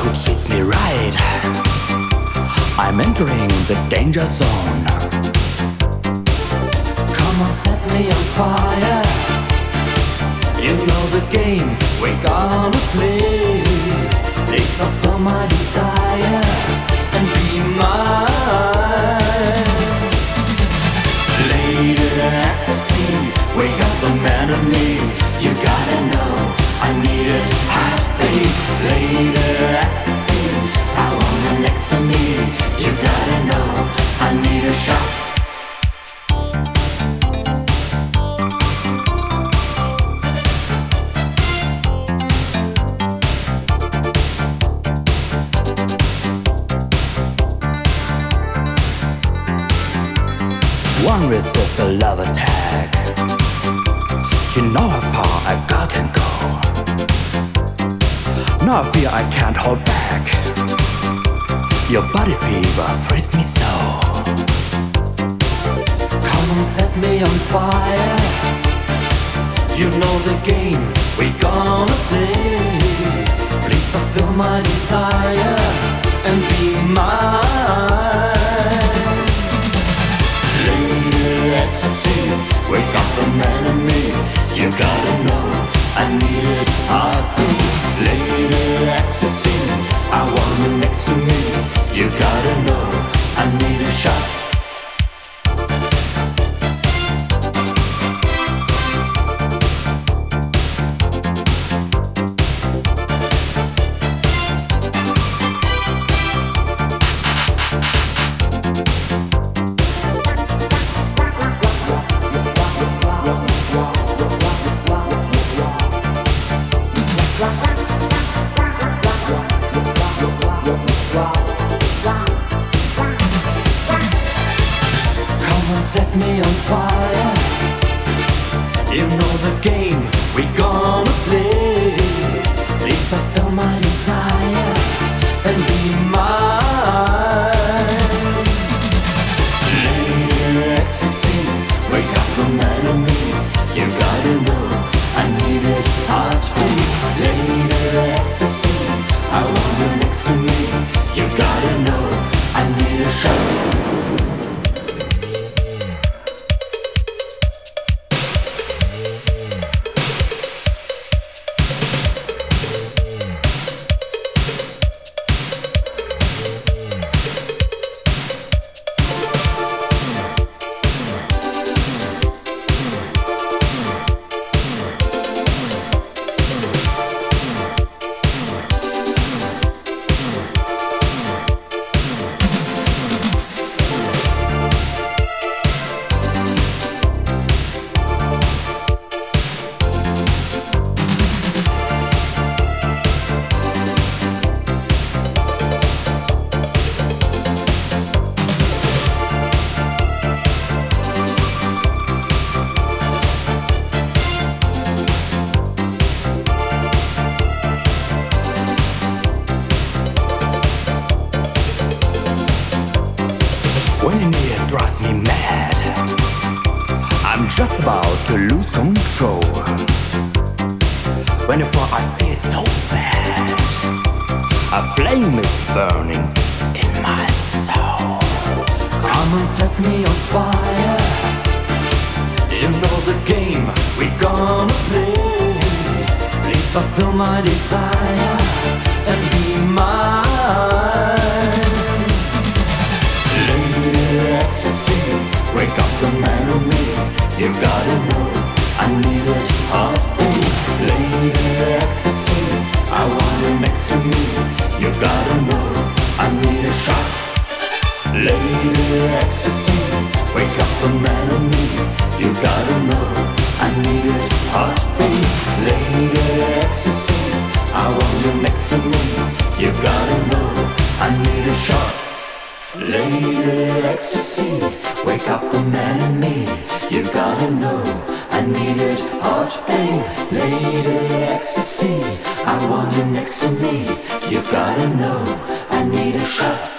who treats me right. I'm entering the danger zone. Come on, set me on fire. You know the game we're gonna play. Please fulfill my desire and be mine. Lady ecstasy, wake up the man in me. You gotta know I need it hot, babe. Lady ecstasy, I want you next to me. You gotta know I need a shot. One resists a love attack. You know how far a girl can go. Now I fear I can't hold back. Your body fever frees me so. Come on, set me on fire. You know the game we're gonna play. Please fulfill my desire and be mine. Ecstasy, wake up the man in me. You gotta know I need it heartbeat. Lady ecstasy, I want you next to me. You gotta know I need a shot. Set me on fire. You know the game we're gonna play. Please fulfill my desire and be mine. Lady ecstasy, wake up the man in me. You gotta know I need it heartbeat. Lady ecstasy, I want you next to me. You gotta know I need a shot. When you're near, it drives me mad. I'm just about to lose control. When you fall, I feel so bad. A flame is burning in my soul. Come and set me on fire. You know the game we're gonna play. Please fulfill my desire and be mine. Ecstasy, wake up the man in me. You gotta know I need it heartbeat. Lady ecstasy, I want you next to me. You gotta know I need a shot. Lady ecstasy, wake up the man in me. You gotta know I need it heartbeat. Lady ecstasy, I want you next to me. You gotta know I need a shot. Lady ecstasy, wake up the man in me. You gotta know I need it hot, babe. Lady ecstasy, I want you next to me. You gotta know I need a shot.